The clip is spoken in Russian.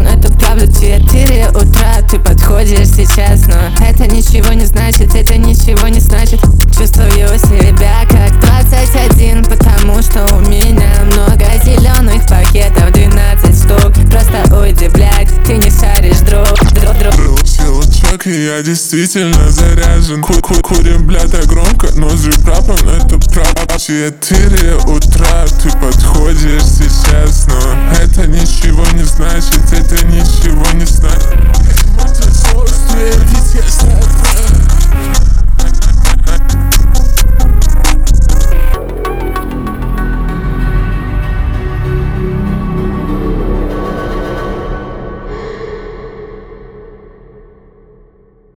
но это правда. 4 утра, ты подходишь сейчас, но это ничего не значит, это ничего не значит. Чувствую себя как 21, потому что у меня много зеленых пакетов, 12 штук. Просто уйди, блядь, ты не шаришь, друг. Щелчок, и я действительно заряжен. Курим, блядь, так громко, ноздри прапом, это правда. 4 утра, ты подходишь сейчас, но это ничего не значит, это не